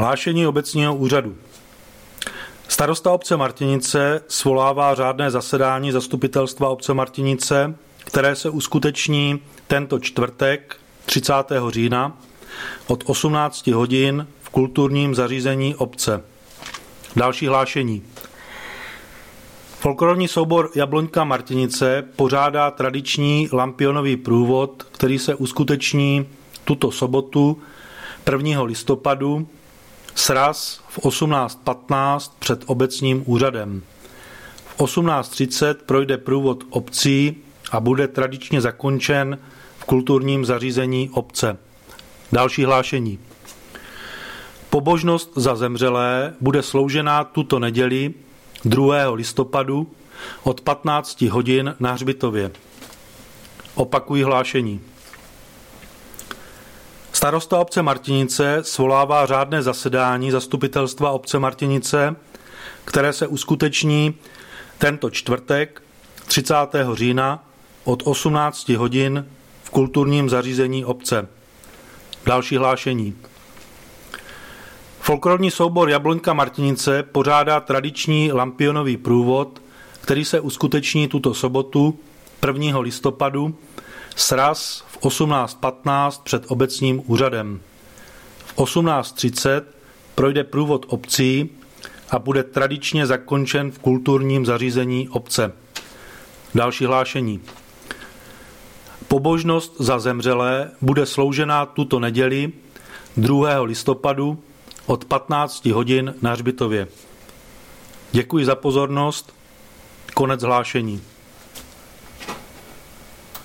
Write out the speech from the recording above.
Hlášení obecního úřadu. Starosta obce Martinice svolává řádné zasedání zastupitelstva obce Martinice, které se uskuteční tento čtvrtek 30. října od 18 hodin v kulturním zařízení obce. Další hlášení. Folklorní soubor Jabloňka Martinice pořádá tradiční lampionový průvod, který se uskuteční tuto sobotu 1. listopadu sraz v 18:15 před obecním úřadem. V 18:30 projde průvod obcí a bude tradičně zakončen v kulturním zařízení obce. Další hlášení. Pobožnost za zemřelé bude sloužena tuto neděli 2. listopadu od 15 hodin na hřbitově. Opakuji hlášení. Starosta obce Martinice svolává řádné zasedání zastupitelstva obce Martinice, které se uskuteční tento čtvrtek 30. října od 18 hodin v kulturním zařízení obce. Další hlášení. Folklorní soubor Jabloňka Martinice pořádá tradiční lampionový průvod, který se uskuteční tuto sobotu 1. listopadu sraz v 18:15 před obecním úřadem. V 18:30 projde průvod obcí a bude tradičně zakončen v kulturním zařízení obce. Další hlášení. Pobožnost za zemřelé bude sloužena tuto neděli 2. listopadu od 15 hodin na hřbitově. Děkuji za pozornost. Konec hlášení.